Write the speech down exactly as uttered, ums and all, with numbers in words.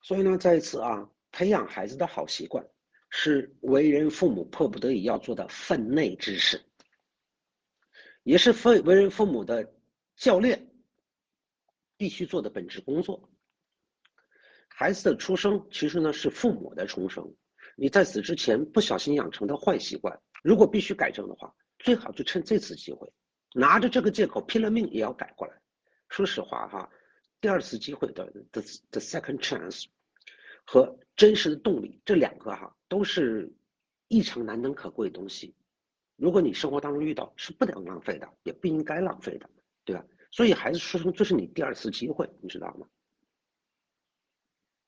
所以呢，在此啊，培养孩子的好习惯，是为人父母迫不得已要做的分内之事，也是为为人父母的教练必须做的本职工作。孩子的出生其实呢是父母的重生，你在此之前不小心养成的坏习惯，如果必须改正的话，最好就趁这次机会，拿着这个借口拼了命也要改过来。说实话哈，第二次机会的 the the second chance 和真实的动力，这两个哈都是异常难能可贵的东西。如果你生活当中遇到，是不能浪费的，也不应该浪费的，对吧？所以孩子出生就是你第二次机会，你知道吗？